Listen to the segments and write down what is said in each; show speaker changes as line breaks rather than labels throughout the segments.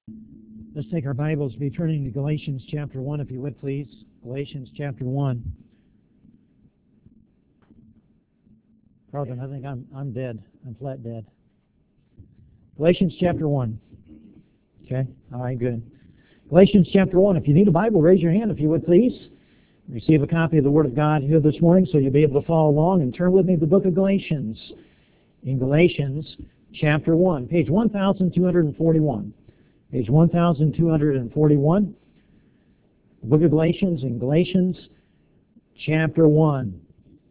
Let's take our Bibles, be turning to Galatians chapter 1, if you would, please. Galatians chapter 1. Carlton, I think I'm dead. I'm flat dead. Galatians chapter 1. Okay? All right, good. Galatians chapter 1. If you need a Bible, raise your hand, if you would, please. Receive a copy of the Word of God here this morning so you'll be able to follow along, and turn with me to the book of Galatians. In Galatians chapter 1, page 1241. Page 1241, the book of Galatians, in Galatians chapter 1.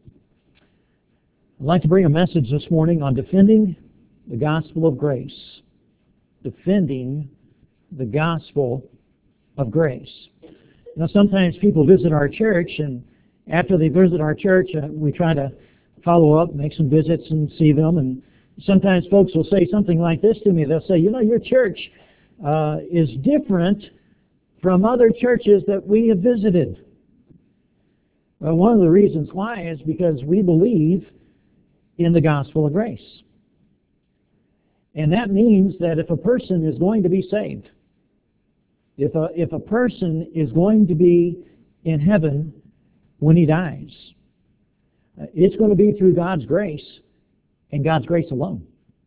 I'd like to bring a message this morning on defending the gospel of grace. Defending the gospel of grace. Now, sometimes people visit our church, and after they visit our church, we try to follow up, make some visits and see them, and sometimes folks will say something like this to me. They'll say, you know, your church is different from other churches that we have visited. Well, one of the reasons why is because we believe in the gospel of grace. And that means that if a person is going to be saved, if a person is going to be in heaven when he dies, it's going to be through God's grace and God's grace alone.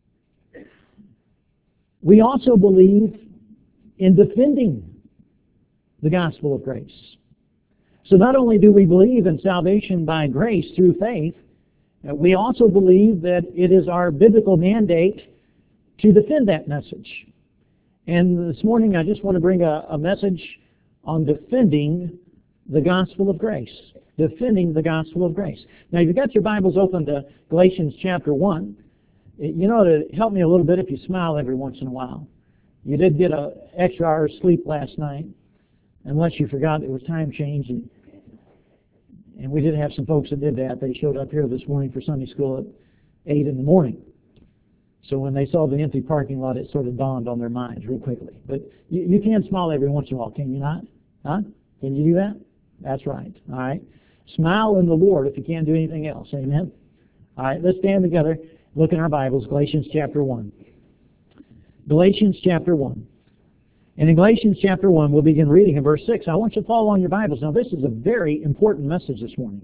We also believe in defending the gospel of grace. So not only do we believe in salvation by grace through faith, we also believe that it is our biblical mandate to defend that message. And this morning I just want to bring a message on defending the gospel of grace. Defending the gospel of grace. Now, if you've got your Bibles open to Galatians chapter 1, you know, to help me a little bit if you smile every once in a while. You did get an extra hour's sleep last night, unless you forgot it was time change. And we did have some folks that did that. They showed up here this morning for Sunday school at 8 in the morning. So when they saw the empty parking lot, it sort of dawned on their minds real quickly. But you can smile every once in a while, can you not? Huh? Can you do that? That's right. All right. Smile in the Lord if you can't do anything else. Amen? All right, let's stand together. Look in our Bibles, Galatians chapter 1. Galatians chapter 1. And in Galatians chapter 1, we'll begin reading in verse 6. I want you to follow along your Bibles. Now, this is a very important message this morning.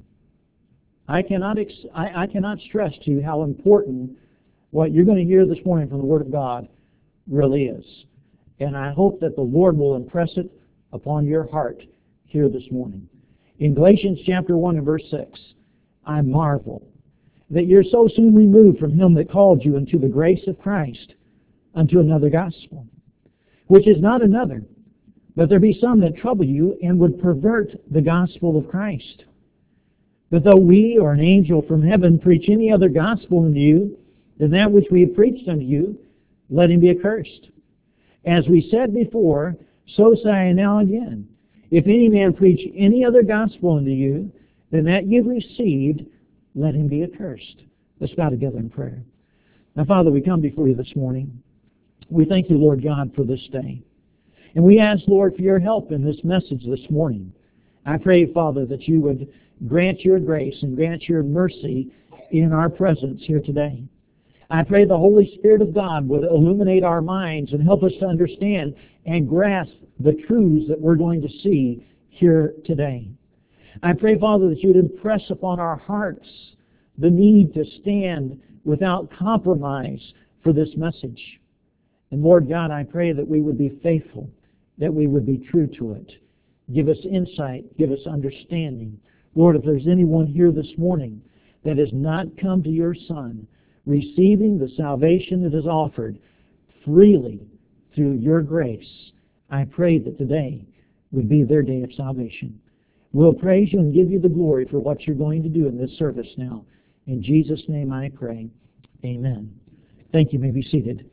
I cannot stress to you how important what you're going to hear this morning from the Word of God really is. And I hope that the Lord will impress it upon your heart here this morning. In Galatians chapter 1 and verse 6, I marvel that you're so soon removed from him that called you into the grace of Christ unto another gospel, which is not another, but there be some that trouble you and would pervert the gospel of Christ. But though we or an angel from heaven preach any other gospel unto you than that which we have preached unto you, let him be accursed. As we said before, so say I now again, if any man preach any other gospel unto you than that you've received, let him be accursed. Let's bow together in prayer. Now, Father, we come before you this morning. We thank you, Lord God, for this day. And we ask, Lord, for your help in this message this morning. I pray, Father, that you would grant your grace and grant your mercy in our presence here today. I pray the Holy Spirit of God would illuminate our minds and help us to understand and grasp the truths that we're going to see here today. I pray, Father, that you would impress upon our hearts the need to stand without compromise for this message. And Lord God, I pray that we would be faithful, that we would be true to it. Give us insight, give us understanding. Lord, if there's anyone here this morning that has not come to your Son, receiving the salvation that is offered freely through your grace, I pray that today would be their day of salvation. We'll praise you and give you the glory for what you're going to do in this service now. In Jesus' name I pray. Amen. Thank you. You may be seated.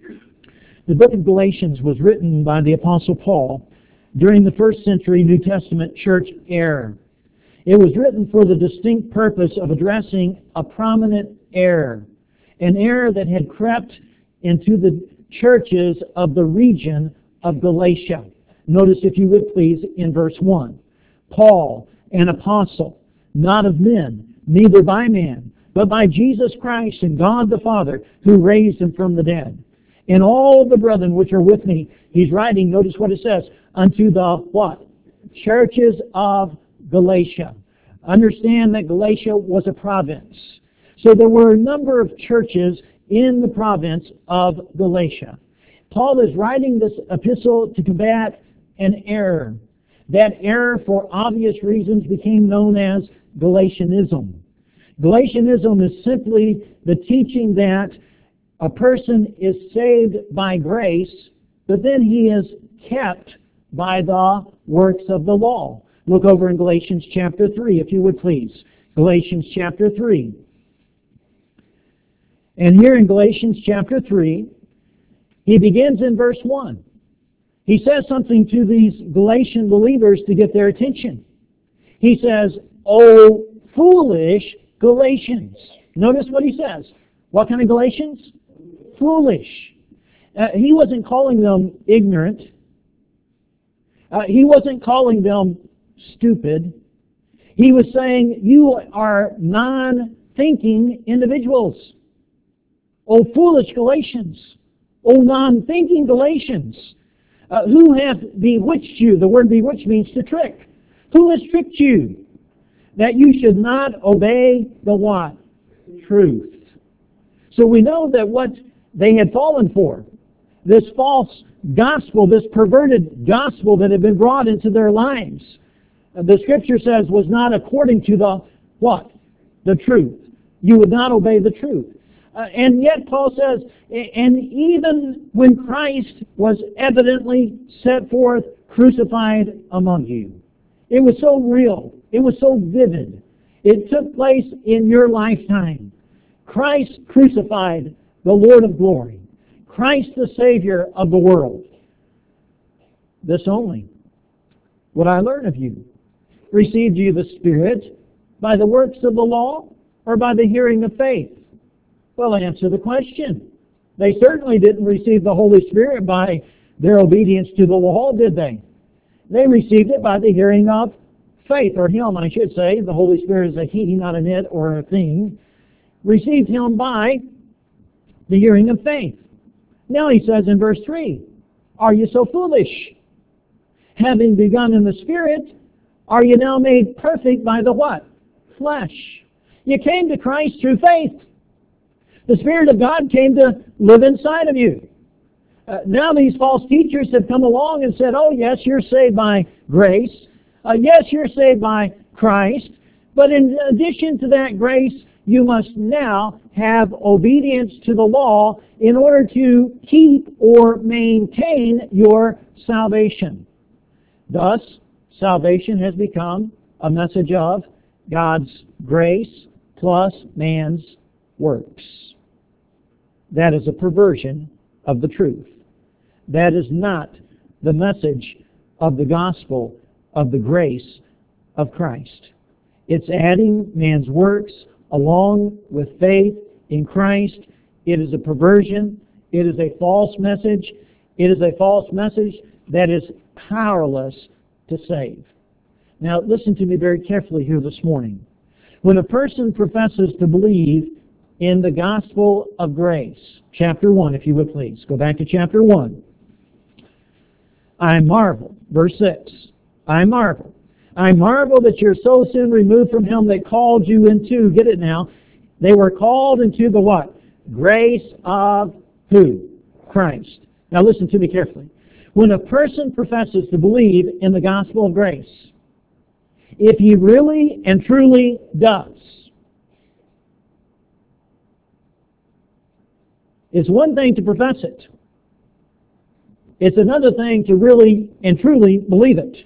The book of Galatians was written by the Apostle Paul during the first century New Testament church era. It was written for the distinct purpose of addressing a prominent error, an error that had crept into the churches of the region of Galatia. Notice, if you would please, in verse 1. Paul, an apostle, not of men, neither by man, but by Jesus Christ and God the Father, who raised him from the dead, and all the brethren which are with me. He's writing, notice what it says, unto the what? Churches of Galatia. Understand that Galatia was a province. So there were a number of churches in the province of Galatia. Paul is writing this epistle to combat an error. That error, for obvious reasons, became known as Galatianism. Galatianism is simply the teaching that a person is saved by grace, but then he is kept by the works of the law. Look over in Galatians chapter 3, if you would please. Galatians chapter 3. And here in Galatians chapter 3, he begins in verse 1. He says something to these Galatian believers to get their attention. He says, "O foolish Galatians." Notice what he says. What kind of Galatians? Foolish. He wasn't calling them ignorant. He wasn't calling them stupid. He was saying, you are non-thinking individuals. O foolish Galatians. O non-thinking Galatians. Who hath bewitched you? The word bewitched means to trick. Who has tricked you? That you should not obey the what? Truth. So we know that what they had fallen for, this false gospel, this perverted gospel that had been brought into their lives, the Scripture says was not according to the what? The truth. You would not obey the truth. And yet Paul says, and even when Christ was evidently set forth crucified among you. It was so real. It was so vivid. It took place in your lifetime. Christ crucified, the Lord of glory. Christ the Savior of the world. This only would I learn of you. Received you the Spirit by the works of the law or by the hearing of faith? Well, answer the question. They certainly didn't receive the Holy Spirit by their obedience to the law, did they? They received it by the hearing of faith, or Him, I should say. The Holy Spirit is a He, not an it or a thing. Received Him by the hearing of faith. Now he says in verse 3, are you so foolish? Having begun in the Spirit, are you now made perfect by the what? Flesh. You came to Christ through faith. The Spirit of God came to live inside of you. Now these false teachers have come along and said, oh yes, you're saved by grace. Yes, you're saved by Christ. But in addition to that grace, you must now have obedience to the law in order to keep or maintain your salvation. Thus, salvation has become a message of God's grace plus man's works. That is a perversion of the truth. That is not the message of the gospel of the grace of Christ. It's adding man's works along with faith in Christ. It is a perversion. It is a false message. It is a false message that is powerless to save. Now listen to me very carefully here this morning. When a person professes to believe in the gospel of grace, chapter 1, if you would please, go back to chapter 1. I marvel, verse 6, I marvel that you're so soon removed from Him that called you into, get it now, they were called into the what? Grace of who? Christ. Now listen to me carefully. When a person professes to believe in the gospel of grace, if he really and truly does, it's one thing to profess it. It's another thing to really and truly believe it.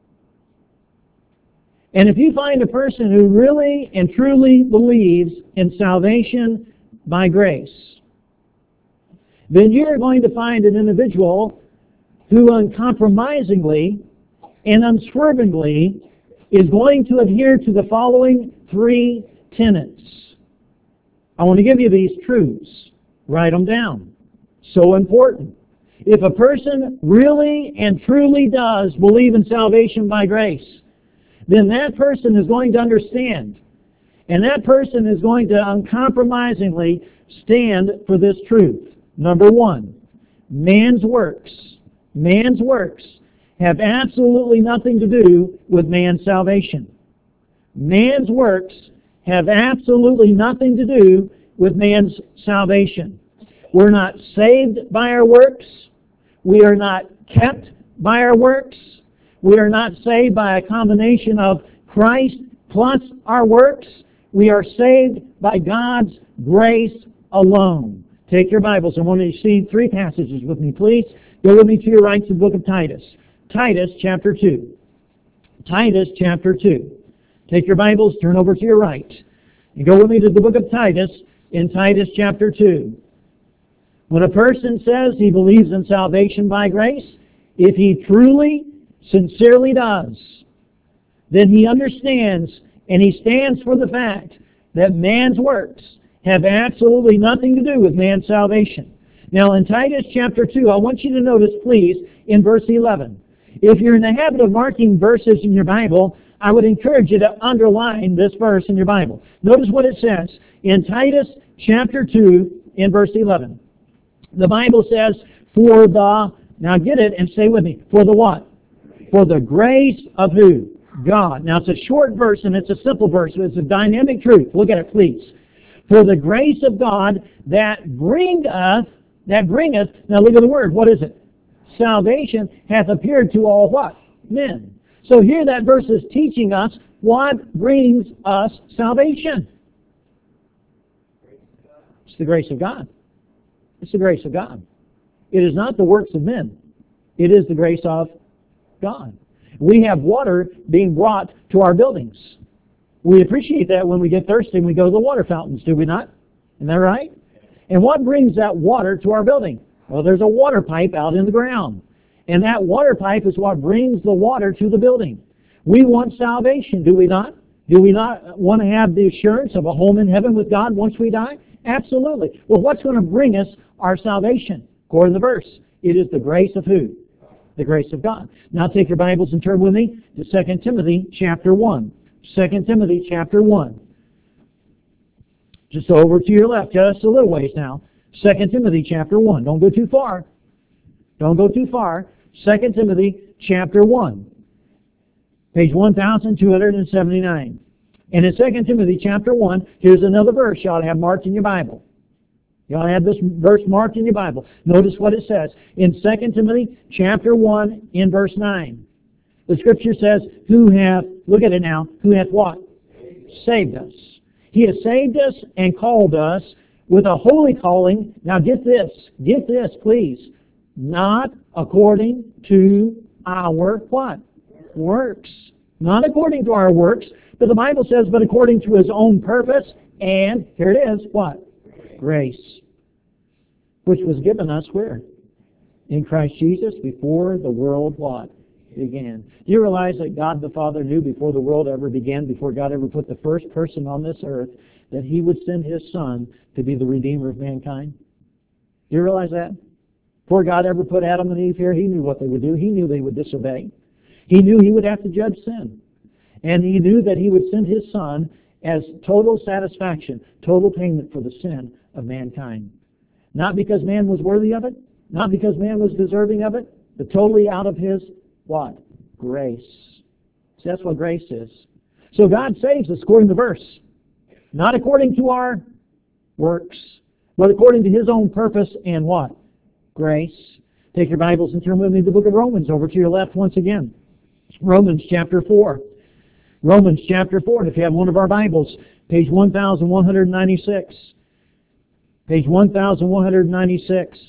And if you find a person who really and truly believes in salvation by grace, then you're going to find an individual who uncompromisingly and unswervingly is going to adhere to the following three tenets. I want to give you these truths. Write them down. So important. If a person really and truly does believe in salvation by grace, then that person is going to understand. And that person is going to uncompromisingly stand for this truth. Number one, man's works have absolutely nothing to do with man's salvation. Man's works have absolutely nothing to do with man's salvation. We're not saved by our works. We are not kept by our works. We are not saved by a combination of Christ plus our works. We are saved by God's grace alone. Take your Bibles. I want you to see three passages with me, please. Go with me to your right to the book of Titus. Titus chapter 2. Titus chapter 2. Take your Bibles, turn over to your right, and go with me to the book of Titus in Titus chapter 2. When a person says he believes in salvation by grace, if he truly, sincerely does, then he understands and he stands for the fact that man's works have absolutely nothing to do with man's salvation. Now in Titus chapter 2, I want you to notice, please, in verse 11. If you're in the habit of marking verses in your Bible, I would encourage you to underline this verse in your Bible. Notice what it says in Titus chapter 2 in verse 11. The Bible says, for the, now get it and say with me, for the what? For the grace of who? God. Now it's a short verse and it's a simple verse, but it's a dynamic truth. Look at it, please. For the grace of God that bringeth, now look at the word, what is it? Salvation hath appeared to all what? Men. So here that verse is teaching us what brings us salvation. It's the grace of God. It's the grace of God. It is not the works of men. It is the grace of God. We have water being brought to our buildings. We appreciate that when we get thirsty and we go to the water fountains, do we not? Isn't that right? And what brings that water to our building? Well, there's a water pipe out in the ground. And that water pipe is what brings the water to the building. We want salvation, do we not? Do we not want to have the assurance of a home in heaven with God once we die? Absolutely. Well, what's going to bring us our salvation? According to the verse, it is the grace of who? The grace of God. Now take your Bibles and turn with me to 2 Timothy chapter 1. 2 Timothy chapter 1. Just over to your left, just a little ways now. 2 Timothy chapter 1. Don't go too far. Don't go too far. 2 Timothy chapter 1. Page 1279. And in 2 Timothy chapter 1, here's another verse you ought to have marked in your Bible. You ought to have this verse marked in your Bible. Notice what it says. In 2 Timothy chapter 1 in verse 9. The Scripture says, who hath, look at it now, who hath what? Saved us. He has saved us and called us with a holy calling. Now get this, please. Not according to our what? Works. Not according to our works, but the Bible says, but according to His own purpose, and here it is, what? Grace. Which was given us where? In Christ Jesus before the world what? Began. Do you realize that God the Father knew before the world ever began, before God ever put the first person on this earth, that He would send His Son to be the Redeemer of mankind? Do you realize that? Before God ever put Adam and Eve here, He knew what they would do. He knew they would disobey. He knew He would have to judge sin. And He knew that He would send His Son as total satisfaction, total payment for the sin of mankind. Not because man was worthy of it, not because man was deserving of it, but totally out of His what? Grace. See, that's what grace is. So God saves us according to the verse. Not according to our works, but according to His own purpose and what? Grace. Take your Bibles and turn with me to the book of Romans over to your left once again. Romans chapter 4. Romans chapter 4. And if you have one of our Bibles, page 1196. Page 1196.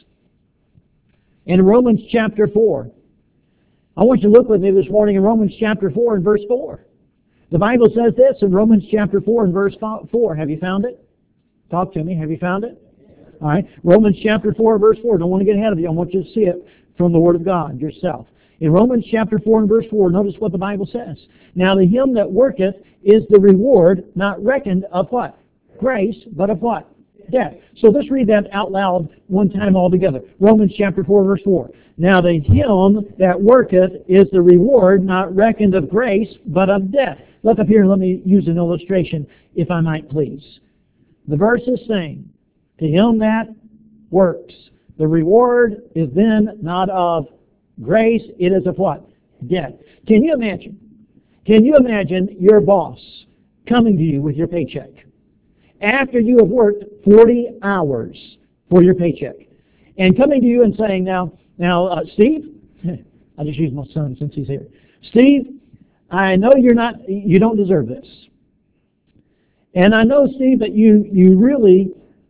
In Romans chapter 4. I want you to look with me this morning in Romans chapter 4 and verse 4. The Bible says this in Romans chapter 4 and verse 4. Have you found it? Talk to me. Have you found it? All right. Romans chapter 4 verse 4. Don't want to get ahead of you. I want you to see it from the Word of God yourself. In Romans chapter 4 and verse 4, notice what the Bible says. Now to him that worketh is the reward not reckoned of what? Grace, but of what? Debt. So let's read that out loud one time all together. Romans chapter 4 verse 4. Now to him that worketh is the reward not reckoned of grace, but of debt. Look up here and let me use an illustration, if I might please. The verse is saying, to him that works, The reward is then not of grace, it is of what? Debt. Can you imagine? Can you imagine your boss coming to you with your paycheck after you have worked 40 hours for your paycheck and coming to you and saying, now, Steve, I just use my son since he's here. Steve, I know you don't deserve this. And I know, Steve, that you really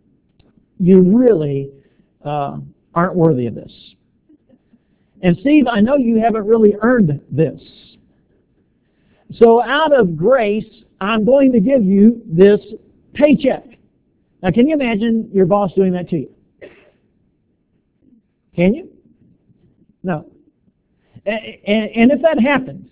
aren't worthy of this. And Steve, I know you haven't really earned this. So out of grace, I'm going to give you this paycheck. Now, can you imagine your boss doing that to you? Can you? No. And if that happened,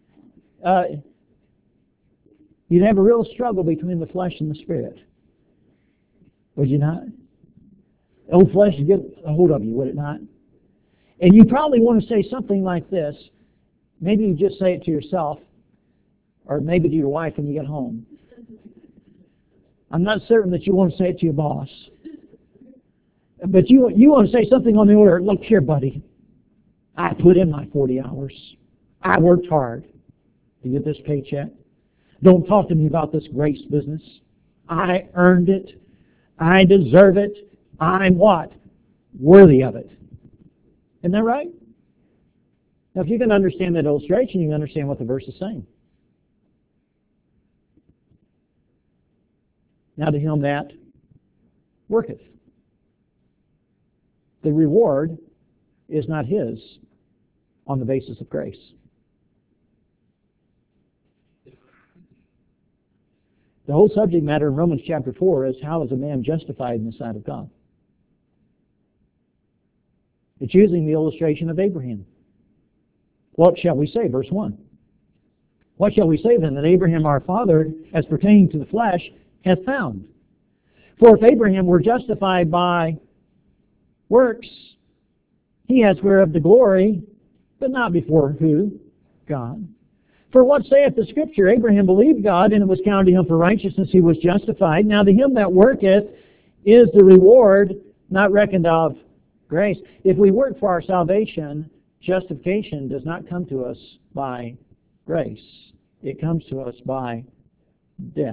you'd have a real struggle between the flesh and the spirit. Would you not? The old flesh would get a hold of you, would it not? And you probably want to say something like this. Maybe you just say it to yourself, or maybe to your wife when you get home. I'm not certain that you want to say it to your boss. But you want to say something on the order, look here, buddy. I put in my 40 hours. I worked hard to get this paycheck. Don't talk to me about this grace business. I earned it. I deserve it. I'm what? Worthy of it. Isn't that right? Now, if you can understand that illustration, you can understand what the verse is saying. Now to him that worketh. The reward is not his on the basis of grace. The whole subject matter in Romans chapter 4 is how is a man justified in the sight of God? It's using the illustration of Abraham. What shall we say? Verse 1. What shall we say then that Abraham our father, as pertaining to the flesh, hath found? For if Abraham were justified by works, he has whereof the glory, but not before who? God. For what saith the Scripture? Abraham believed God, and it was counted to him for righteousness, he was justified. Now to him that worketh is the reward not reckoned of grace. If we work for our salvation, justification does not come to us by grace. It comes to us by debt.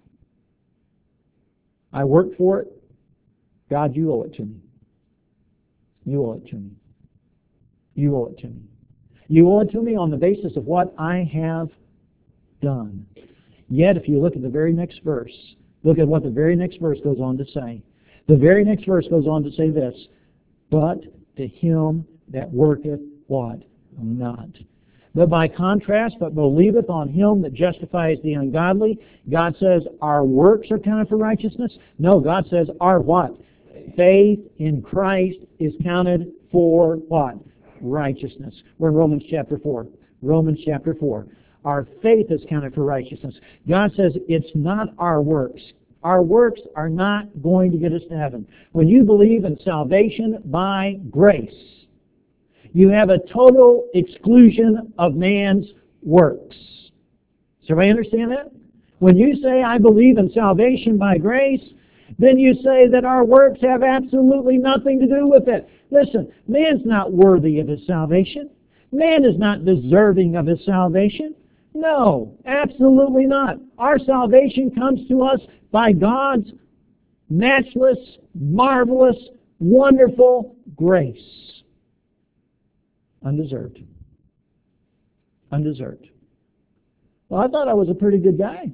I work for it. God, you owe it to me. You owe it to me. You owe it to me. You owe it to me on the basis of what I have done. Yet, if you look at the very next verse, look at what the very next verse goes on to say. The very next verse goes on to say this, but to him that worketh what? Not. But by contrast, but believeth on him that justifies the ungodly. God says our works are counted for righteousness. No, God says our what? Faith in Christ is counted for what? Righteousness. We're in Romans chapter 4. Romans chapter 4. Our faith is counted for righteousness. God says it's not our works. Our works are not going to get us to heaven. When you believe in salvation by grace, you have a total exclusion of man's works. So everybody understand that? When you say, I believe in salvation by grace, then you say that our works have absolutely nothing to do with it. Listen, man's not worthy of his salvation. Man is not deserving of his salvation. No, absolutely not. Our salvation comes to us by God's matchless, marvelous, wonderful grace. Undeserved. Undeserved. Well, I thought I was a pretty good guy.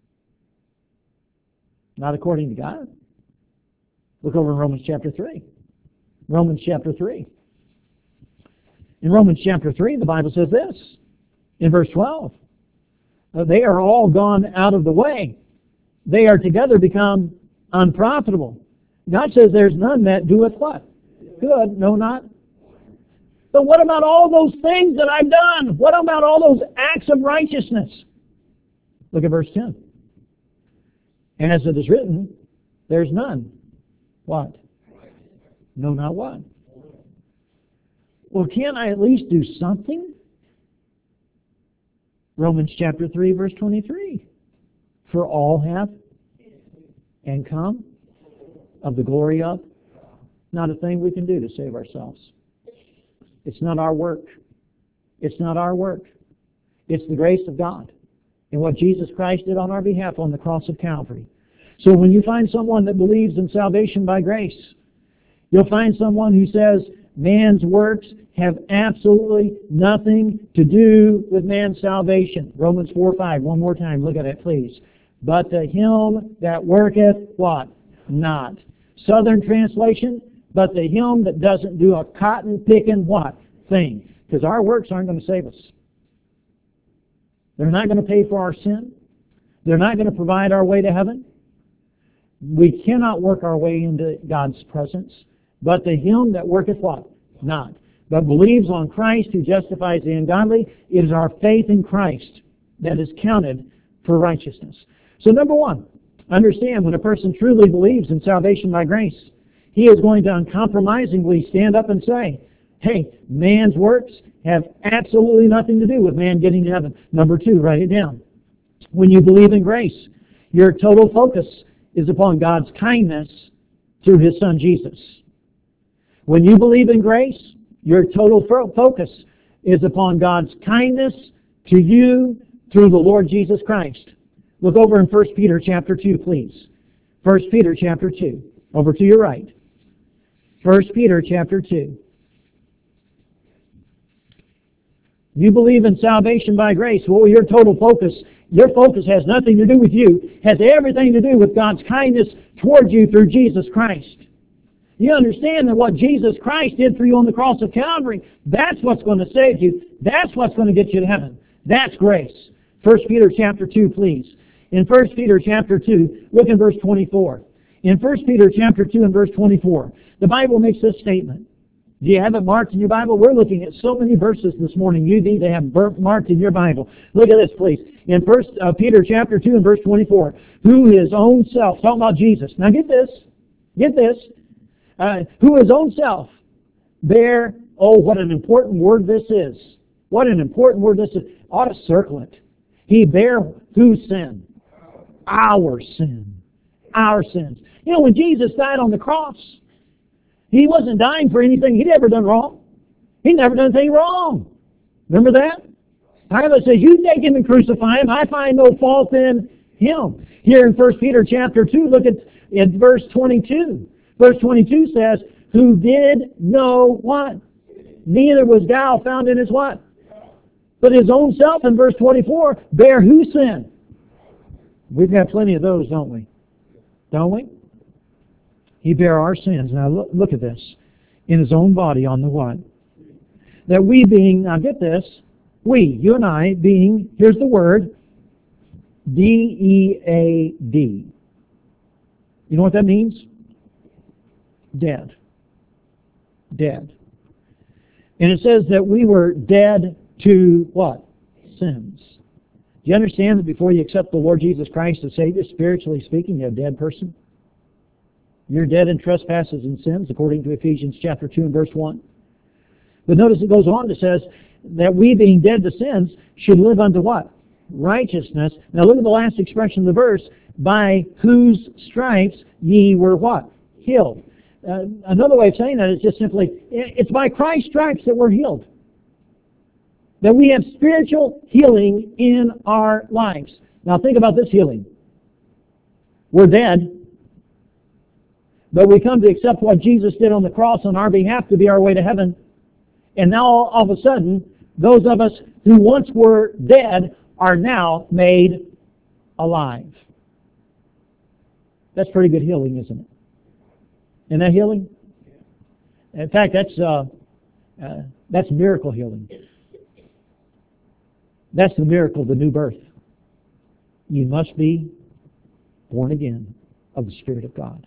Not according to God. Look over in Romans chapter 3. Romans chapter 3. In Romans chapter 3, the Bible says this, in verse 12. They are all gone out of the way. They are together become unprofitable. God says there's none that doeth what? Good, no, not. But what about all those things that I've done? What about all those acts of righteousness? Look at verse 10. And as it is written, there's none. What? No, not one. Well, can't I at least do something? Romans chapter 3, verse 23. For all have and come of the glory of. not a thing we can do to save ourselves. It's not our work. It's not our work. It's the grace of God and what Jesus Christ did on our behalf on the cross of Calvary. So when you find someone that believes in salvation by grace, you'll find someone who says man's works have absolutely nothing to do with man's salvation. Romans 4:5. One more time. Look at it, please. But to him that worketh what? Not. Southern translation, but to him that doesn't do a cotton-picking what? Thing. Because our works aren't going to save us. They're not going to pay for our sin. They're not going to provide our way to heaven. We cannot work our way into God's presence. But to him that worketh what? Not. But believes on Christ who justifies the ungodly. It is our faith in Christ that is counted for righteousness. So number one, understand when a person truly believes in salvation by grace, he is going to uncompromisingly stand up and say, hey, man's works have absolutely nothing to do with man getting to heaven. Number two, write it down. When you believe in grace, your total focus is upon God's kindness through His Son Jesus. When you believe in grace, your total focus is upon God's kindness to you through the Lord Jesus Christ. Look over in 1 Peter chapter 2, please. 1 Peter chapter 2. Over to your right. 1 Peter chapter 2. You believe in salvation by grace. Well, your total focus, your focus has nothing to do with you. Has everything to do with God's kindness towards you through Jesus Christ. You understand that what Jesus Christ did for you on the cross of Calvary, that's what's going to save you. That's what's going to get you to heaven. That's grace. 1 Peter chapter 2, please. In 1 Peter chapter 2, look in verse 24. In 1 Peter chapter 2 and verse 24, the Bible makes this statement. Do you have it marked in your Bible? We're looking at so many verses this morning. You need to have marked in your Bible. Look at this, please. In 1 Peter chapter 2 and verse 24, who his own self, talking about Jesus. Now get this. Who his own self bare, oh, what an important word this is. What an important word this is. Ought to circle it. He bare whose sin? Our sin. Our sins. You know, when Jesus died on the cross, He wasn't dying for anything He'd ever done wrong. He'd never done anything wrong. Remember that? Pilate says, you take Him and crucify Him. I find no fault in Him. Here in 1 Peter chapter 2, look at verse 22. Verse 22 says, who did know what? Neither was guile found in His what? But His own self, in verse 24, bare whose sin? We've got plenty of those, don't we? Don't we? He bare our sins. Now look at this. In His own body on the what? That we being, now get this, we, you and I, being, here's the word, D-E-A-D. You know what that means? Dead. Dead. And it says that we were dead to what? Sins. Do you understand that before you accept the Lord Jesus Christ as Savior, spiritually speaking, you're a dead person? You're dead in trespasses and sins, according to Ephesians chapter 2 and verse 1. But notice it goes on, it says that we being dead to sins should live unto what? Righteousness. Now look at the last expression of the verse, by whose stripes ye were what? Healed. Another way of saying that is just simply, it's by Christ's stripes that we're healed. That we have spiritual healing in our lives. Now think about this healing. We're dead, but we come to accept what Jesus did on the cross on our behalf to be our way to heaven. And now all of a sudden, those of us who once were dead are now made alive. That's pretty good healing, isn't it? Isn't that healing? In fact, that's miracle healing. That's the miracle of the new birth. You must be born again of the Spirit of God.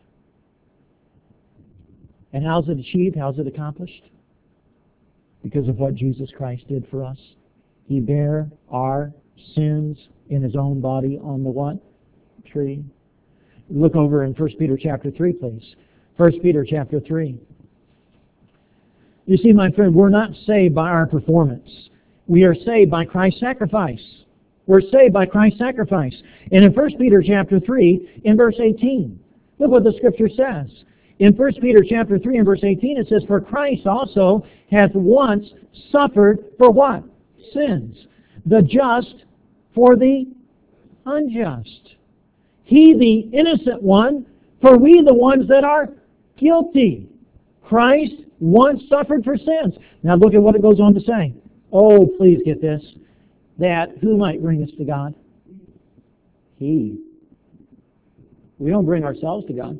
And how's it achieved? How's it accomplished? Because of what Jesus Christ did for us. He bare our sins in His own body on the what? Tree. Look over in 1 Peter chapter 3, please. 1 Peter chapter 3. You see, my friend, we're not saved by our performance. We are saved by Christ's sacrifice. We're saved by Christ's sacrifice. And in 1 Peter chapter 3, in verse 18, look what the Scripture says. In 1 Peter chapter 3 and verse 18, it says, "For Christ also hath once suffered for" what? Sins. "The just for the unjust. He the innocent one, for we the ones that are guilty." Christ once suffered for sins. Now look at what it goes on to say. Oh, please get this. That who might bring us to God? He. We don't bring ourselves to God.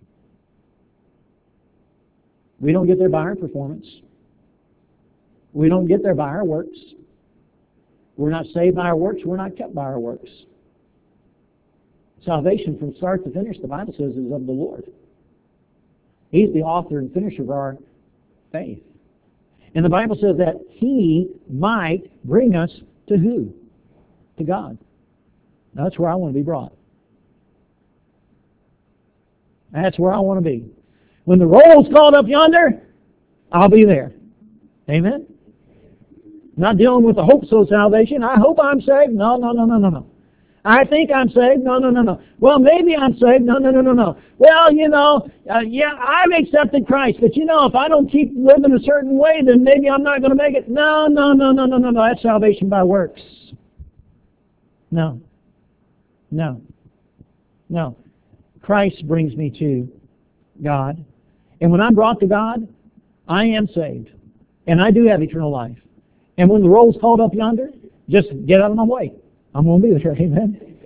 We don't get there by our performance. We don't get there by our works. We're not saved by our works. We're not kept by our works. Salvation from start to finish, the Bible says, is of the Lord. He's the author and finisher of our faith. And the Bible says that He might bring us to who? To God. Now, that's where I want to be brought. That's where I want to be. When the roll's called up yonder, I'll be there. Amen? Not dealing with the hopes of salvation. I hope I'm saved. No. I think I'm saved. No. Well, maybe I'm saved. No. Well, yeah, I've accepted Christ, but if I don't keep living a certain way, then maybe I'm not going to make it. No. That's salvation by works. No. Christ brings me to God. And when I'm brought to God, I am saved. And I do have eternal life. And when the roll's called up yonder, just get out of my way. I'm going to be there. Amen.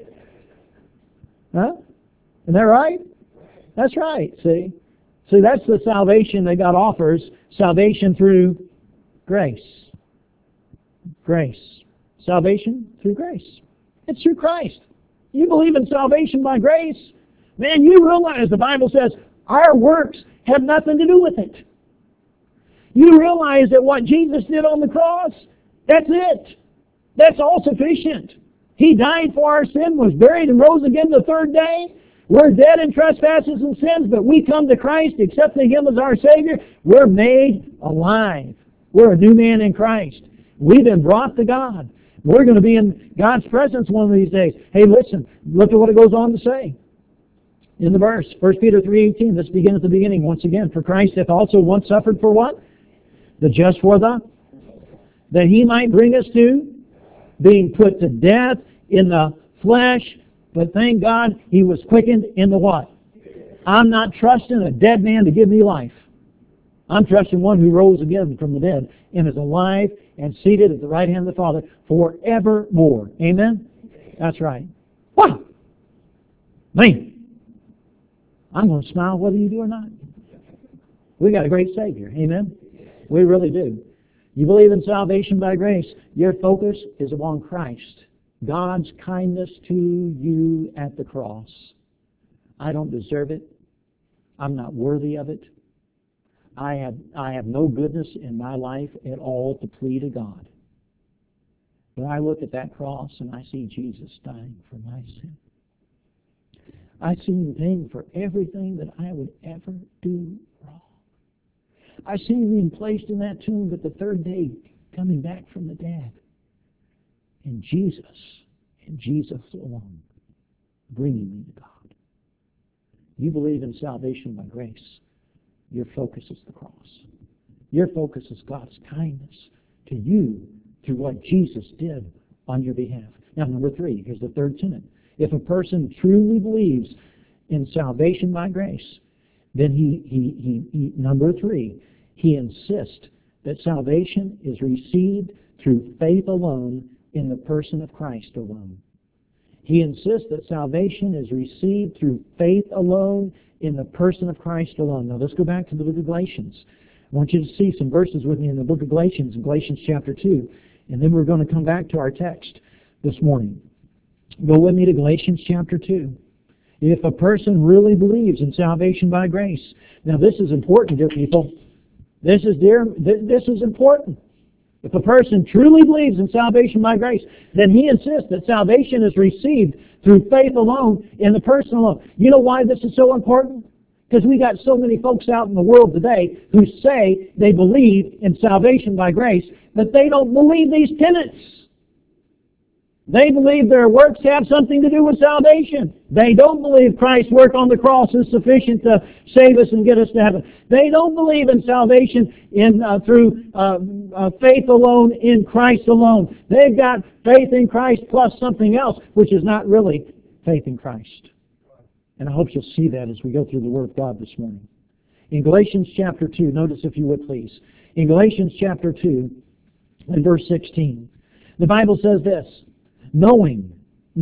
Huh? Isn't that right? That's right. See, that's the salvation that God offers. Salvation through grace. Grace. Salvation through grace. It's through Christ. You believe in salvation by grace, man, you realize the Bible says our works have nothing to do with it. You realize that what Jesus did on the cross, that's it. That's all sufficient. He died for our sin, was buried, and rose again the third day. We're dead in trespasses and sins, but we come to Christ, accepting Him as our Savior. We're made alive. We're a new man in Christ. We've been brought to God. We're going to be in God's presence one of these days. Hey, listen, look at what it goes on to say in the verse. 1 Peter 3:18, let's begin at the beginning once again. "For Christ hath also once suffered for" what? "The just for the," that He might bring us to being put to death in the flesh, but thank God He was quickened in the what? I'm not trusting a dead man to give me life. I'm trusting one who rose again from the dead and is alive and seated at the right hand of the Father forevermore. Amen? That's right. Wow! Man, I'm going to smile whether you do or not. We got a great Savior. Amen? We really do. You believe in salvation by grace. Your focus is upon Christ. God's kindness to you at the cross. I don't deserve it. I'm not worthy of it. I have no goodness in my life at all to plead to God. But I look at that cross and I see Jesus dying for my sin. I see Him paying for everything that I would ever do wrong. I see Him being placed in that tomb, but the third day coming back from the dead. And Jesus alone, bringing me to God. You believe in salvation by grace. Your focus is the cross. Your focus is God's kindness to you through what Jesus did on your behalf. Now, number 3, here's the third tenet. If a person truly believes in salvation by grace, then number 3, he insists that salvation is received through faith alone in the person of Christ alone. He insists that salvation is received through faith alone in the person of Christ alone. Now let's go back to the book of Galatians. I want you to see some verses with me in the book of Galatians, in Galatians chapter 2, and then we're going to come back to our text this morning. Go with me to Galatians chapter 2. If a person really believes in salvation by grace. Now this is important, dear people. This is important. If a person truly believes in salvation by grace, then he insists that salvation is received through faith alone in the person alone. You know why this is so important? Because we got so many folks out in the world today who say they believe in salvation by grace, but they don't believe these tenets. They believe their works have something to do with salvation. They don't believe Christ's work on the cross is sufficient to save us and get us to heaven. They don't believe in salvation through faith alone in Christ alone. They've got faith in Christ plus something else, which is not really faith in Christ. And I hope you'll see that as we go through the Word of God this morning. In Galatians chapter 2, notice if you would please. In Galatians chapter 2 and verse 16, the Bible says this, knowing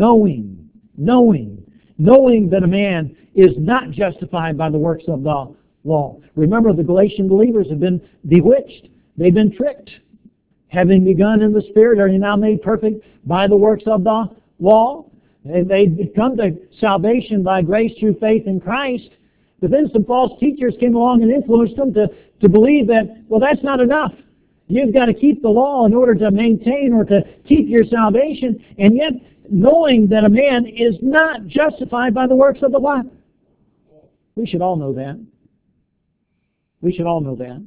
that a man is not justified by the works of the law. Remember, the Galatian believers have been bewitched. They've been tricked. Having begun in the Spirit, are you now made perfect by the works of the law? And they come to salvation by grace through faith in Christ. But then some false teachers came along and influenced them to believe that, well, that's not enough. You've got to keep the law in order to maintain or to keep your salvation. And yet, knowing that a man is not justified by the works of the law. We should all know that. We should all know that.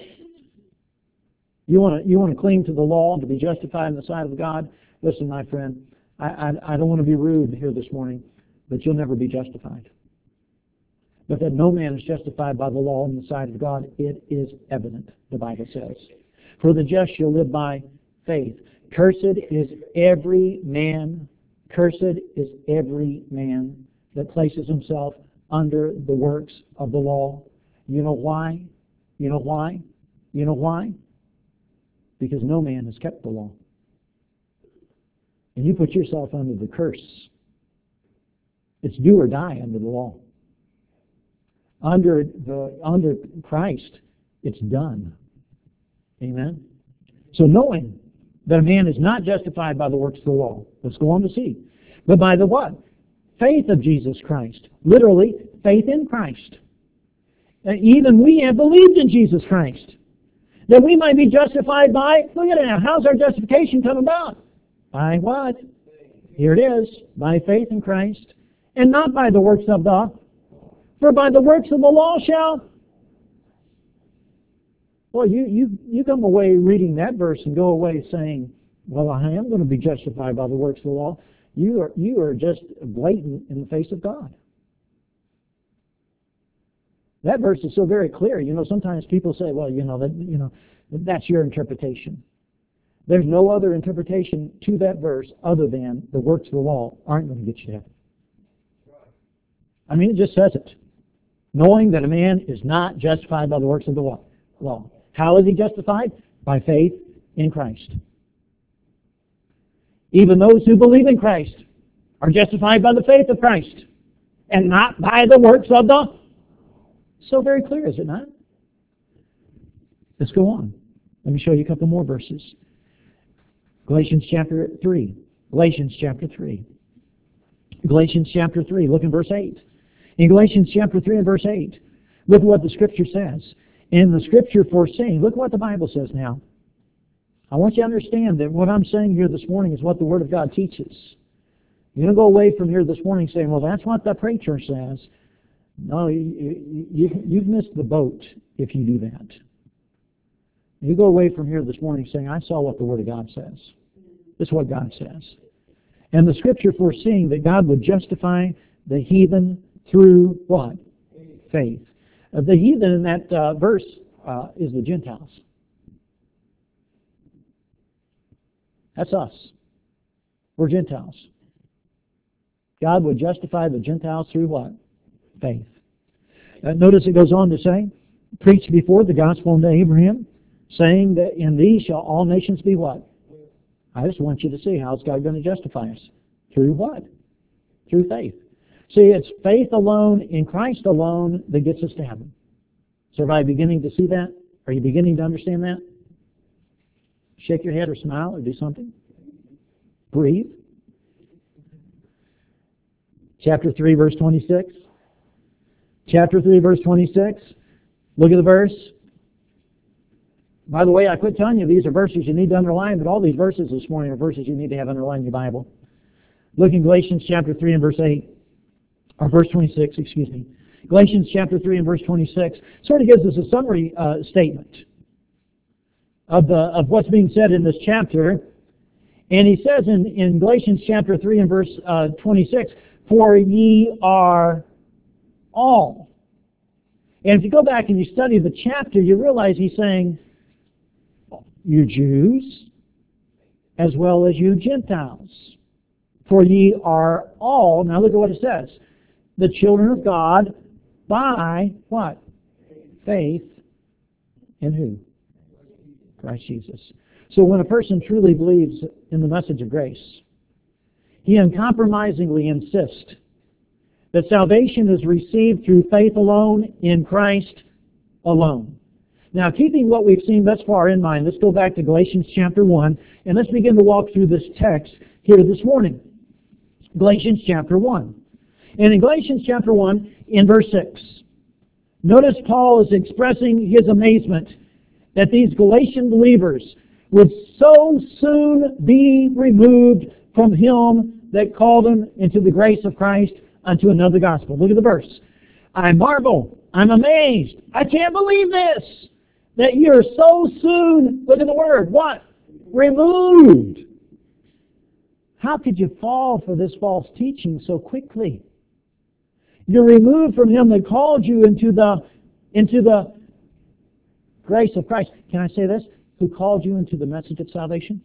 You want to cling to the law to be justified in the sight of God? Listen, my friend, I don't want to be rude here this morning, but you'll never be justified. But that no man is justified by the law in the sight of God, it is evident, the Bible says. For the just shall live by faith. Cursed is every man that places himself under the works of the law. You know why? You know why? You know why? Because no man has kept the law. And you put yourself under the curse. It's do or die under the law. Under Christ, it's done. Amen? So knowing that a man is not justified by the works of the law, let's go on to see, but by the what? Faith of Jesus Christ. Literally, faith in Christ. And even we have believed in Jesus Christ, that we might be justified by, look at it now, how's our justification come about? By what? Here it is, by faith in Christ, and not by the works of the, for by the works of the law shall. Well, you come away reading that verse and go away saying, well, I am going to be justified by the works of the law. You are just blatant in the face of God. That verse is so very clear. You know, sometimes people say, well, that's your interpretation. There's no other interpretation to that verse other than the works of the law aren't going to get you to heaven. I mean, it just says it. Knowing that a man is not justified by the works of the law. How is he justified? By faith in Christ. Even those who believe in Christ are justified by the faith of Christ and not by the works of the. So very clear, is it not? Let's go on. Let me show you a couple more verses. Galatians chapter 3. Galatians chapter 3. Galatians chapter 3. Look in verse 8. In Galatians chapter 3 and verse 8, look what the Scripture says. In the Scripture foreseeing, look what the Bible says now. I want you to understand that what I'm saying here this morning is what the Word of God teaches. You don't go away from here this morning saying, well, that's what the preacher says. No, you've missed the boat if you do that. You go away from here this morning saying, I saw what the Word of God says. This is what God says. And the Scripture foreseeing that God would justify the heathen through what? Faith. The heathen in that verse is the Gentiles. That's us. We're Gentiles. God would justify the Gentiles through what? Faith. Notice it goes on to say, preached before the gospel unto Abraham, saying that in these shall all nations be what? I just want you to see how is God going to justify us. Through what? Through faith. See, it's faith alone in Christ alone that gets us to heaven. So are you beginning to see that? Are you beginning to understand that? Shake your head or smile or do something. Breathe. Chapter 3, verse 26. Chapter 3, verse 26. Look at the verse. By the way, I quit telling you these are verses you need to underline, but all these verses this morning are verses you need to have underlined in your Bible. Look in Galatians chapter 3 and verse 8. Or verse 26, excuse me. Galatians chapter 3 and verse 26 sort of gives us a summary statement of what's being said in this chapter. And he says in Galatians chapter 3 and verse 26, "For ye are all." And if you go back and you study the chapter, you realize he's saying, you Jews, as well as you Gentiles. For ye are all, now look at what it says, the children of God by what? Faith in who? Christ Jesus. So when a person truly believes in the message of grace, he uncompromisingly insists that salvation is received through faith alone, in Christ alone. Now, keeping what we've seen thus far in mind, let's go back to Galatians chapter 1, and let's begin to walk through this text here this morning. Galatians chapter 1. And in Galatians chapter 1, in verse 6, notice Paul is expressing his amazement that these Galatian believers would so soon be removed from him that called them into the grace of Christ unto another gospel. Look at the verse. I marvel, I'm amazed, I can't believe this, that you're so soon, look at the word, what? Removed. How could you fall for this false teaching so quickly? You're removed from him that called you into the grace of Christ. Can I say this? Who called you into the message of salvation?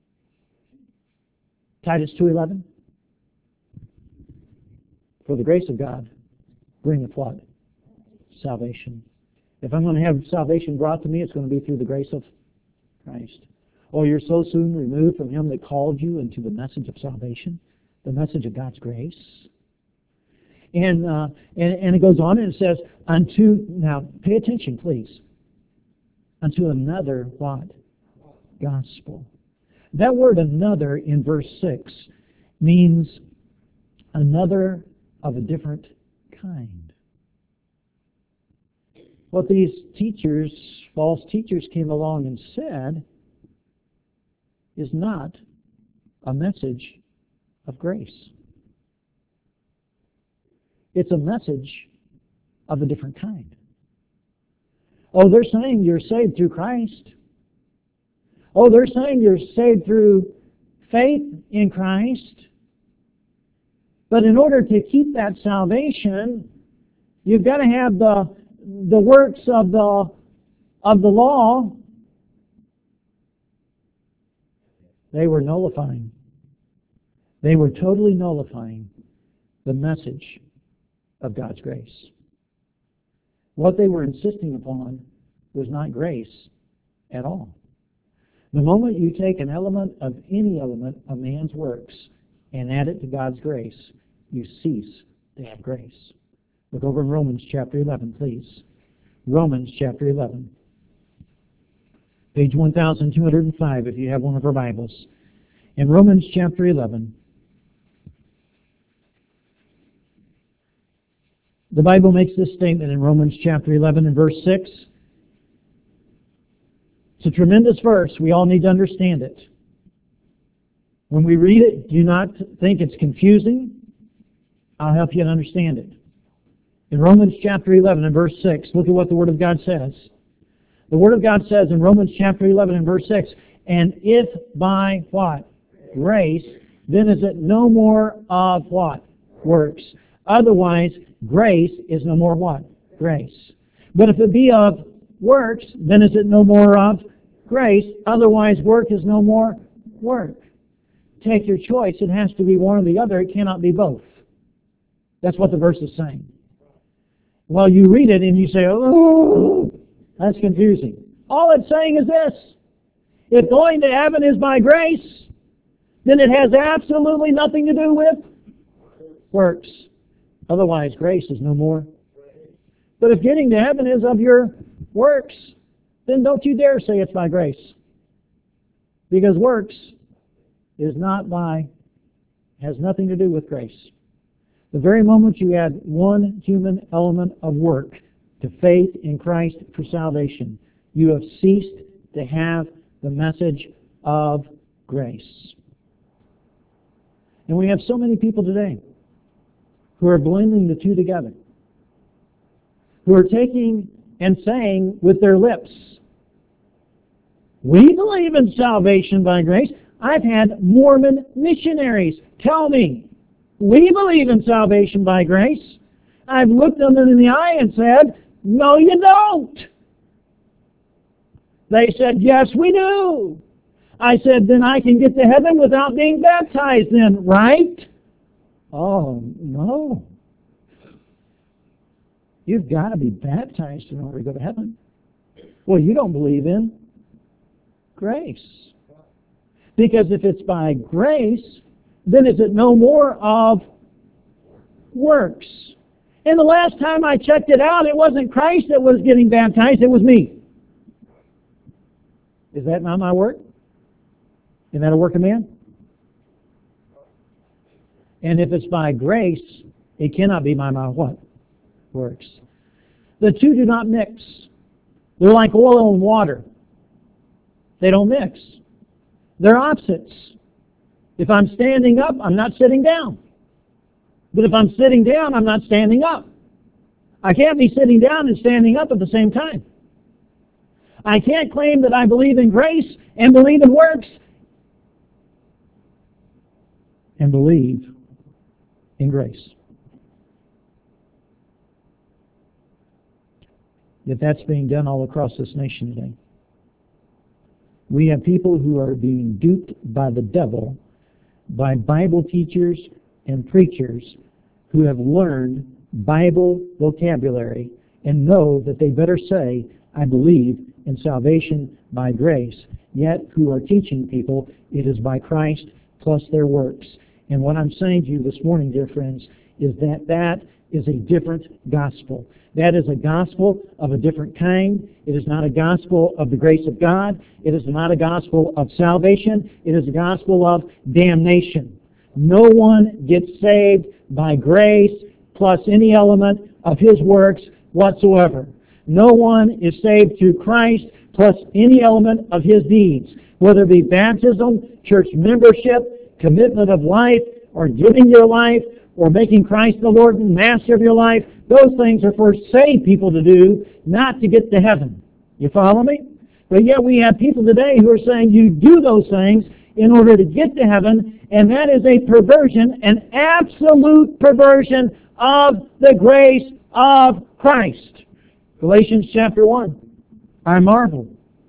Titus 2:11. For the grace of God bringeth what? Salvation. If I'm going to have salvation brought to me, it's going to be through the grace of Christ. Oh, you're so soon removed from him that called you into the message of salvation, the message of God's grace. And it goes on and it says, now pay attention please, unto another what? Gospel. That word another in verse 6 means another of a different kind. What these teachers, false teachers, came along and said is not a message of grace. It's a message of a different kind. Oh, they're saying you're saved through Christ. Oh, they're saying you're saved through faith in Christ. But in order to keep that salvation, you've got to have the works of the law. They were nullifying. They were totally nullifying the message of God's grace. What they were insisting upon was not grace at all. The moment you take an element of any element of man's works and add it to God's grace, you cease to have grace. Look over in Romans chapter 11, please. Romans chapter 11. Page 1205 if you have one of our Bibles. In Romans chapter 11, the Bible makes this statement in Romans chapter 11 and verse 6. It's a tremendous verse. We all need to understand it. When we read it, do not think it's confusing. I'll help you to understand it. In Romans chapter 11 and verse 6, look at what the Word of God says. The Word of God says in Romans chapter 11 and verse 6, and if by what? Grace, then is it no more of what? Works. Otherwise, grace is no more what? Grace. But if it be of works, then is it no more of grace? Otherwise, work is no more work. Take your choice. It has to be one or the other. It cannot be both. That's what the verse is saying. Well, you read it and you say, oh, that's confusing. All it's saying is this. If going to heaven is by grace, then it has absolutely nothing to do with works. Otherwise, grace is no more. But if getting to heaven is of your works, then don't you dare say it's by grace. Because works is not by, has nothing to do with grace. The very moment you add one human element of work to faith in Christ for salvation, you have ceased to have the message of grace. And we have so many people today who are blending the two together, who are taking and saying with their lips, we believe in salvation by grace. I've had Mormon missionaries tell me, we believe in salvation by grace. I've looked them in the eye and said, no, you don't. They said, yes, we do. I said, then I can get to heaven without being baptized then, right? Oh, no. You've got to be baptized in order to go to heaven. Well, you don't believe in grace. Because if it's by grace, then is it no more of works? And the last time I checked it out, it wasn't Christ that was getting baptized, it was me. Is that not my work? Isn't that a work of man? And if it's by grace, it cannot be by my what? Works. The two do not mix. They're like oil and water. They don't mix. They're opposites. If I'm standing up, I'm not sitting down. But if I'm sitting down, I'm not standing up. I can't be sitting down and standing up at the same time. I can't claim that I believe in grace and believe in works and believe in grace. Yet that's being done all across this nation today. We have people who are being duped by the devil, by Bible teachers and preachers who have learned Bible vocabulary and know that they better say, I believe in salvation by grace, yet who are teaching people it is by Christ plus their works. And what I'm saying to you this morning, dear friends, is that that is a different gospel. That is a gospel of a different kind. It is not a gospel of the grace of God. It is not a gospel of salvation. It is a gospel of damnation. No one gets saved by grace plus any element of his works whatsoever. No one is saved through Christ plus any element of his deeds, whether it be baptism, church membership, commitment of life, or giving your life, or making Christ the Lord and Master of your life. Those things are for saved people to do, not to get to heaven. You follow me? But yet we have people today who are saying you do those things in order to get to heaven, and that is a perversion, an absolute perversion of the grace of Christ. Galatians chapter 1. I marvel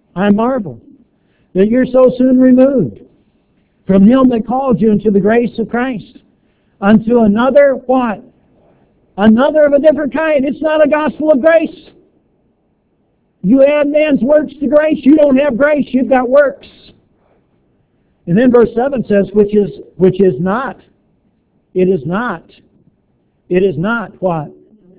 that you're so soon removed from him that called you into the grace of Christ, unto another what? Another of a different kind. It's not a gospel of grace. You add man's works to grace, you don't have grace, you've got works. And then verse 7 says, which is not. It is not what?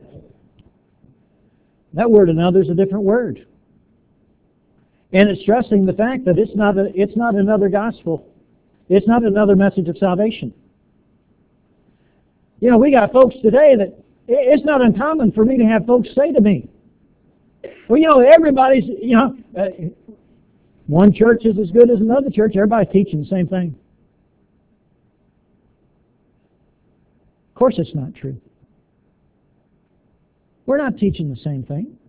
That word another is a different word. And it's stressing the fact that it's not another gospel. It's not another message of salvation. You know, we got folks today that it's not uncommon for me to have folks say to me, well, you know, everybody's, one church is as good as another church. Everybody's teaching the same thing. Of course it's not true. We're not teaching the same thing.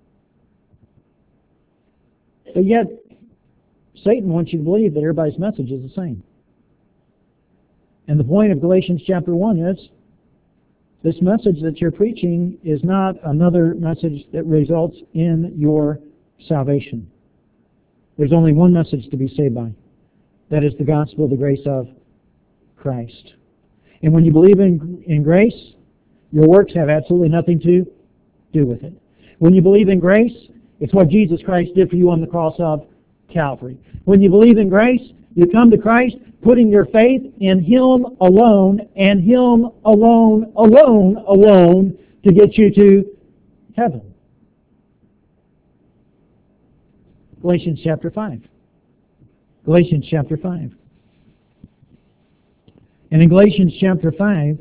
But yet, Satan wants you to believe that everybody's message is the same. And the point of Galatians chapter 1 is, this message that you're preaching is not another message that results in your salvation. There's only one message to be saved by. That is the gospel of the grace of Christ. And when you believe in grace, your works have absolutely nothing to do with it. When you believe in grace, it's what Jesus Christ did for you on the cross of Calvary. When you believe in grace, you come to Christ, putting your faith in Him alone, and Him alone, to get you to heaven. Galatians chapter 5. Galatians chapter 5. And in Galatians chapter 5,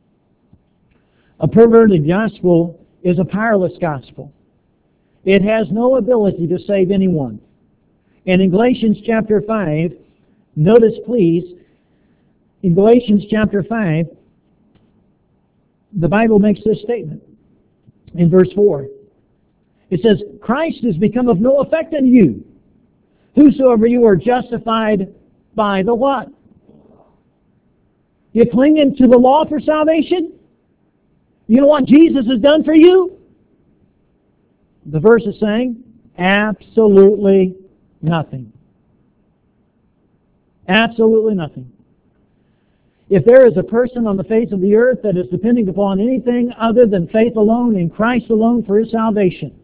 a perverted gospel is a powerless gospel. It has no ability to save anyone. And in Galatians chapter 5, notice please, in Galatians chapter 5, the Bible makes this statement in verse 4. It says, Christ is become of no effect unto you, whosoever you are justified by the what? You clinging to the law for salvation? You know what Jesus has done for you? The verse is saying, absolutely nothing. Absolutely nothing. If there is a person on the face of the earth that is depending upon anything other than faith alone in Christ alone for his salvation,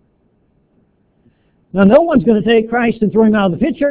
now no one's going to take Christ and throw him out of the picture.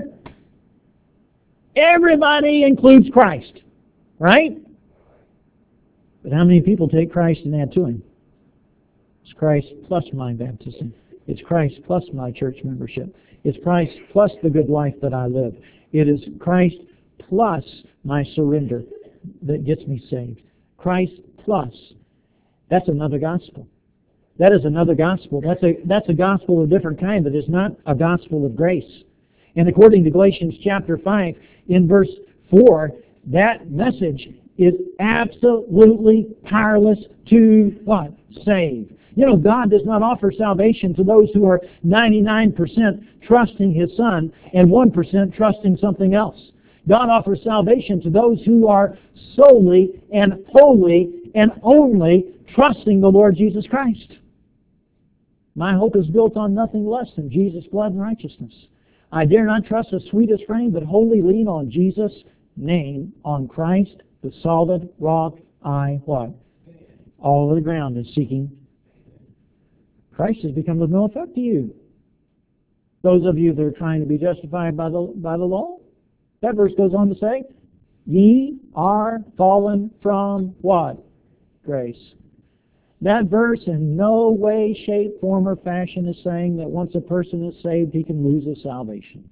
Everybody includes Christ, right? But how many people take Christ and add to him? It's Christ plus my baptism. It's Christ plus my church membership. It's Christ plus the good life that I live. It is Christ plus my surrender that gets me saved. Christ plus. That's another gospel. That is another gospel. That's a gospel of a different kind that is not a gospel of grace. And according to Galatians chapter 5, in verse 4, that message is absolutely powerless to what? Save. You know, God does not offer salvation to those who are 99% trusting His Son and 1% trusting something else. God offers salvation to those who are solely and wholly and only trusting the Lord Jesus Christ. My hope is built on nothing less than Jesus' blood and righteousness. I dare not trust the sweetest frame, but wholly lean on Jesus' name, on Christ, the solid rock I what? All of the ground is seeking. Christ has become of no effect to you. Those of you that are trying to be justified by the law, that verse goes on to say, ye are fallen from what? Grace. That verse in no way, shape, form, or fashion is saying that once a person is saved, he can lose his salvation.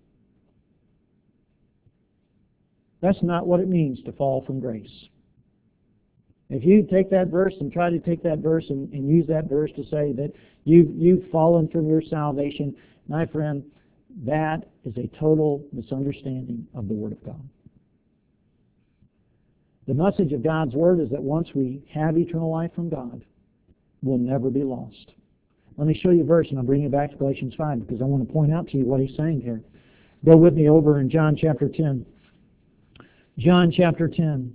That's not what it means to fall from grace. If you take that verse and try to take that verse and use that verse to say that you've fallen from your salvation, my friend, that is a total misunderstanding of the Word of God. The message of God's Word is that once we have eternal life from God, we'll never be lost. Let me show you a verse, and I'll bring you back to Galatians 5 because I want to point out to you what he's saying here. Go with me over in John chapter 10. John chapter 10.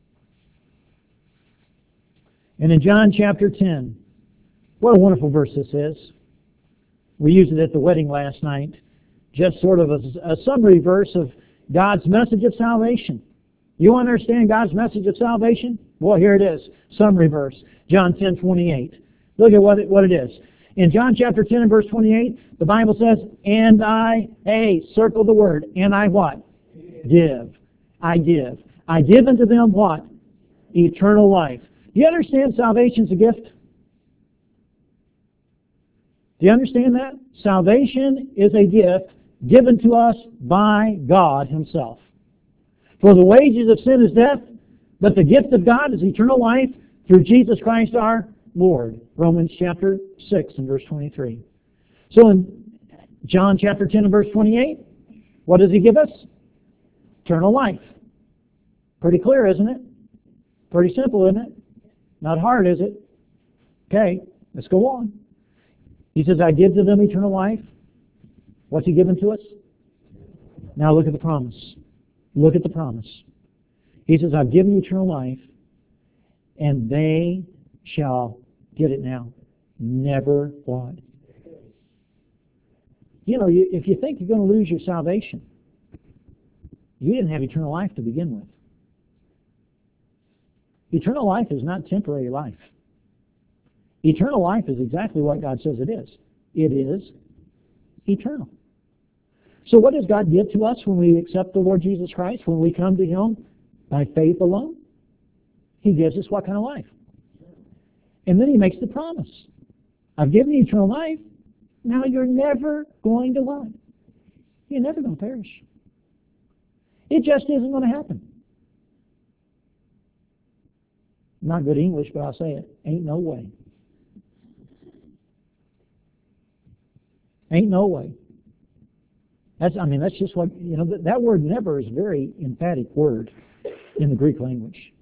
And in John chapter 10, what a wonderful verse this is. We used it at the wedding last night. Just sort of a summary verse of God's message of salvation. You understand God's message of salvation? Well, here it is. Summary verse. John 10:28. Look at what it is. In John chapter 10 and verse 28, the Bible says, and I, circle the word, and I what? Give. I give. I give unto them what? Eternal life. Do you understand salvation's a gift? Do you understand that? Salvation is a gift given to us by God Himself. For the wages of sin is death, but the gift of God is eternal life through Jesus Christ our Lord. Romans chapter 6 and verse 23. So in John chapter 10 and verse 28, what does He give us? Eternal life. Pretty clear, isn't it? Pretty simple, isn't it? Not hard, is it? Okay, let's go on. He says, I give to them eternal life. What's He given to us? Now look at the promise. Look at the promise. He says, I've given you eternal life, and they shall, get it now, never what? You know, if you think you're going to lose your salvation, you didn't have eternal life to begin with. Eternal life is not temporary life. Eternal life is exactly what God says it is. It is eternal. So what does God give to us when we accept the Lord Jesus Christ, when we come to Him by faith alone? He gives us what kind of life? And then He makes the promise. I've given you eternal life. Now you're never going to what? You're never going to perish. It just isn't going to happen. Not good English, but I'll say it. Ain't no way. Ain't no way. That's just what, that word never is a very emphatic word in the Greek language.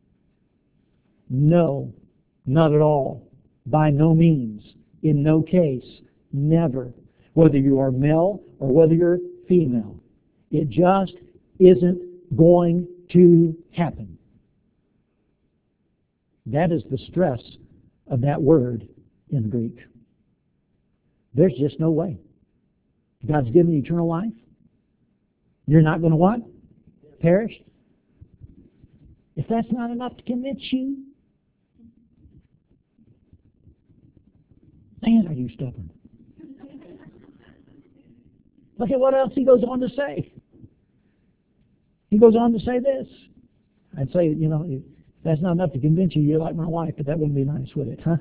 No, not at all. By no means. In no case. Never. Whether you are male or whether you're female. It just isn't going to happen. That is the stress of that word in the Greek. There's just no way. God's given you eternal life. You're not going to what? Perish. If that's not enough to convince you, man, are you stubborn. Look at what else he goes on to say. He goes on to say this. I'd say, if that's not enough to convince you, you're like my wife, but that wouldn't be nice, would it? Huh?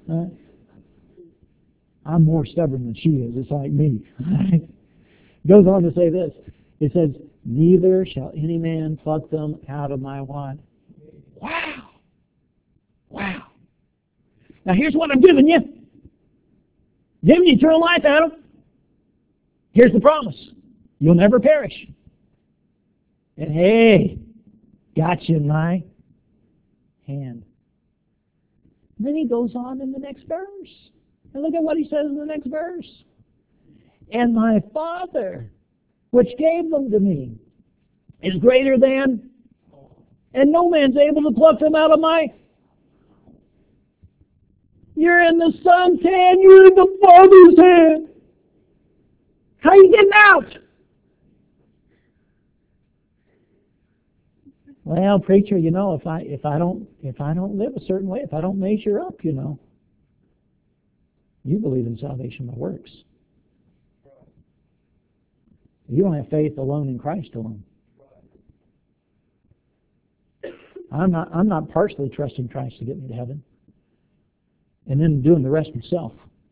I'm more stubborn than she is. It's like me. Goes on to say this. It says, neither shall any man pluck them out of my what? Wow. Wow. Now here's what I'm giving you. Giving you eternal life, Adam. Here's the promise. You'll never perish. And hey, got you in my hand. Then he goes on in the next verse. And look at what he says in the next verse. And my Father, which gave them to me, is greater than, and no man's able to pluck them out of my. You're in the Son's hand, you're in the Father's hand. How are you getting out? Well, preacher, if I don't live a certain way, if I don't measure up, you believe in salvation by works. You don't have faith alone in Christ alone. I'm not partially trusting Christ to get me to heaven, and then doing the rest myself.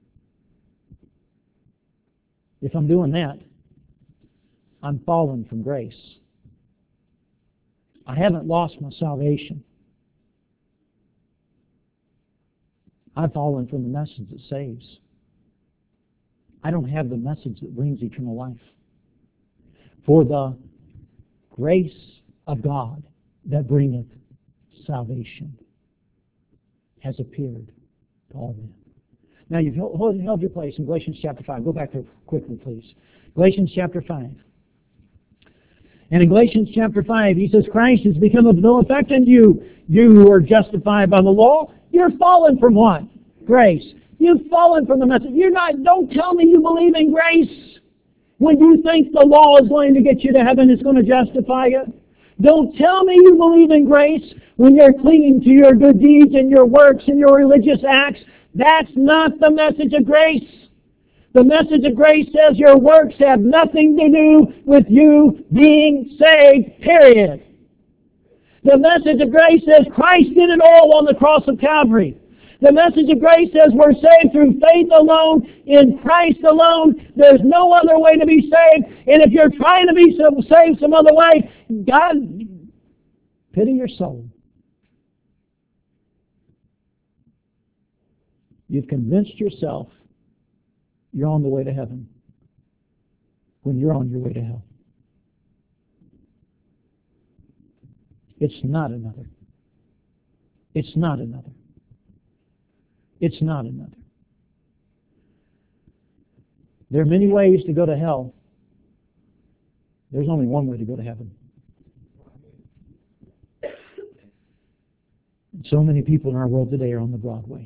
If I'm doing that, I'm fallen from grace. I haven't lost my salvation. I've fallen from the message that saves. I don't have the message that brings eternal life. For the grace of God that bringeth salvation has appeared to all men. Now you've held your place in Galatians chapter 5. Go back there quickly, please. Galatians chapter 5. And in Galatians chapter 5, he says, Christ has become of no effect unto you. You who are justified by the law, you're fallen from what? Grace. You've fallen from the message. Don't tell me you believe in grace when you think the law is going to get you to heaven, it's going to justify you. Don't tell me you believe in grace when you're clinging to your good deeds and your works and your religious acts. That's not the message of grace. The message of grace says your works have nothing to do with you being saved, period. The message of grace says Christ did it all on the cross of Calvary. The message of grace says we're saved through faith alone, in Christ alone. There's no other way to be saved. And if you're trying to be saved some other way, God, pity your soul. You've convinced yourself you're on the way to heaven when you're on your way to hell. It's not another. It's not another. It's not another. There are many ways to go to hell. There's only one way to go to heaven. So many people in our world today are on the broad way.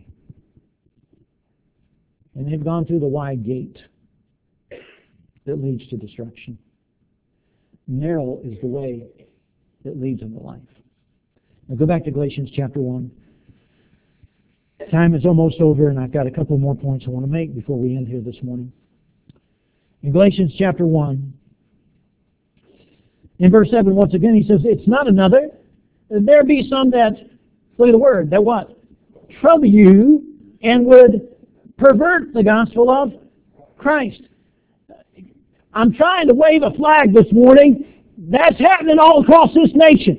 And they've gone through the wide gate that leads to destruction. Narrow is the way that leads unto life. Now go back to Galatians chapter 1. Time is almost over, and I've got a couple more points I want to make before we end here this morning. In Galatians chapter 1, in verse 7, once again, he says, it's not another. There be some that, look at the word, that what? Trouble you and would pervert the gospel of Christ. I'm trying to wave a flag this morning. That's happening all across this nation.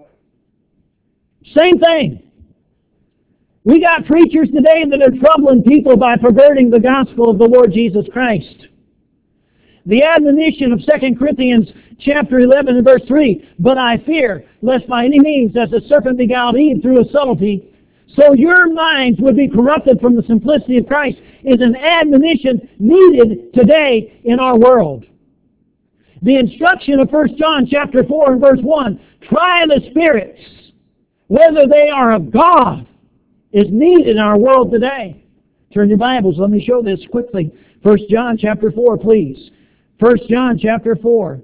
Same thing. We got preachers today that are troubling people by perverting the gospel of the Lord Jesus Christ. The admonition of 2 Corinthians chapter 11 and verse 3, but I fear, lest by any means, as the serpent beguiled Eve through a subtlety, so your minds would be corrupted from the simplicity of Christ, is an admonition needed today in our world. The instruction of 1 John chapter 4 and verse 1, try the spirits, whether they are of God, is needed in our world today. Turn your Bibles. Let me show this quickly. 1 John chapter 4, please. 1 John chapter 4.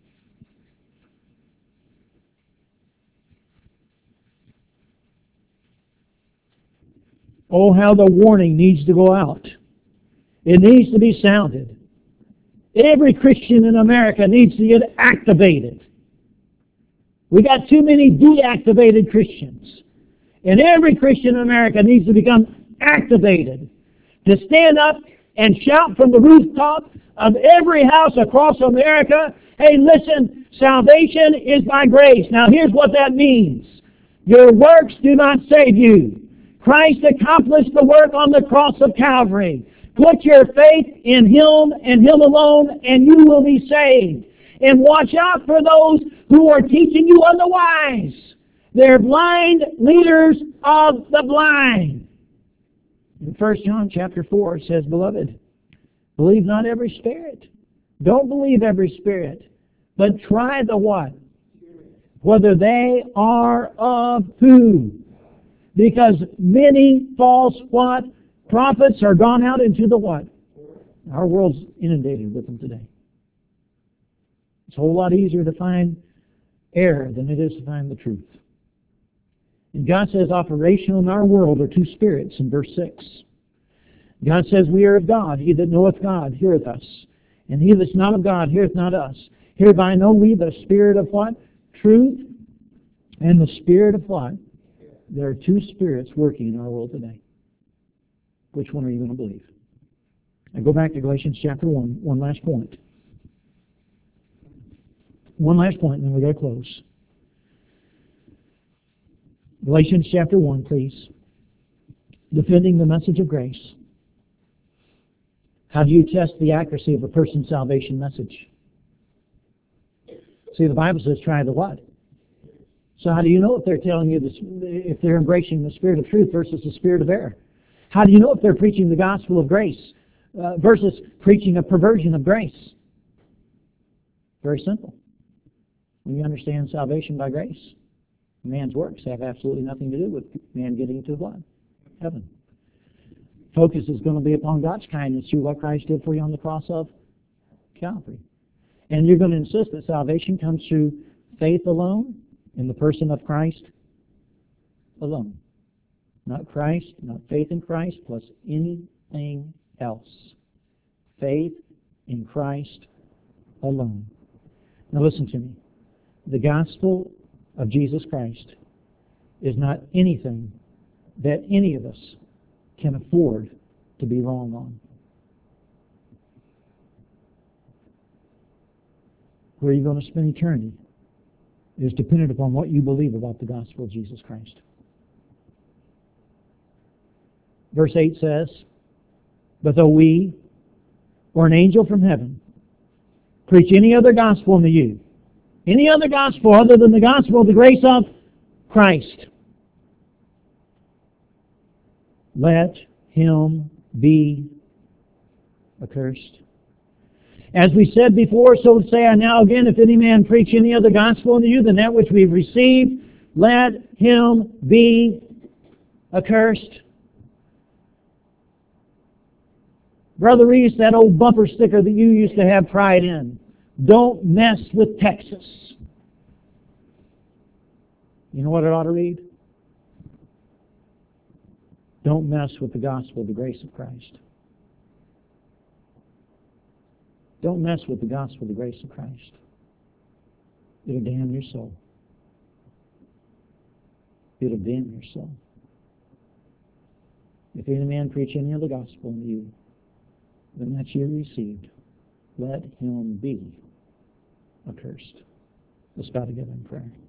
Oh, how the warning needs to go out. It needs to be sounded. Every Christian in America needs to get activated. We got too many deactivated Christians. And every Christian in America needs to become activated. To stand up and shout from the rooftop of every house across America, hey, listen, salvation is by grace. Now here's what that means. Your works do not save you. Christ accomplished the work on the cross of Calvary. Put your faith in Him and Him alone, and you will be saved. And watch out for those who are teaching you otherwise. They're blind leaders of the blind. In 1 John chapter 4 it says, Beloved, believe not every spirit. Don't believe every spirit, but try the what? Whether they are of who? Because many false what? Prophets are gone out into the what? Our world's inundated with them today. It's a whole lot easier to find error than it is to find the truth. And God says operational in our world are two spirits in verse 6. God says we are of God. He that knoweth God heareth us. And he that's not of God heareth not us. Hereby know we the spirit of what? Truth and the spirit of what? There are two spirits working in our world today. Which one are you going to believe? I go back to Galatians chapter 1, one last point. One last point, and then we got to close. Galatians chapter 1, please. Defending the message of grace. How do you test the accuracy of a person's salvation message? See, the Bible says try the what? So how do you know if they're telling you this, if they're embracing the spirit of truth versus the spirit of error? How do you know if they're preaching the gospel of grace versus preaching a perversion of grace? Very simple. When you understand salvation by grace, man's works have absolutely nothing to do with man getting to what? Heaven. Focus is going to be upon God's kindness through what Christ did for you on the cross of Calvary. And you're going to insist that salvation comes through faith alone in the person of Christ alone. Not Christ, not faith in Christ, plus anything else. Faith in Christ alone. Now listen to me. The gospel of Jesus Christ is not anything that any of us can afford to be wrong on. Where you're going to spend eternity is dependent upon what you believe about the gospel of Jesus Christ. Verse 8 says, But though we, or an angel from heaven, preach any other gospel unto you, any other gospel other than the gospel of the grace of Christ, let him be accursed. As we said before, so say I now again, if any man preach any other gospel unto you than that which we've received, let him be accursed. Brother Reese, that old bumper sticker that you used to have pride in, don't mess with Texas. You know what it ought to read? Don't mess with the gospel of the grace of Christ. Don't mess with the gospel of the grace of Christ. It'll damn your soul. It'll damn your soul. If any man preach any other gospel unto you than that you received, let him be accursed. Let's bow together in prayer.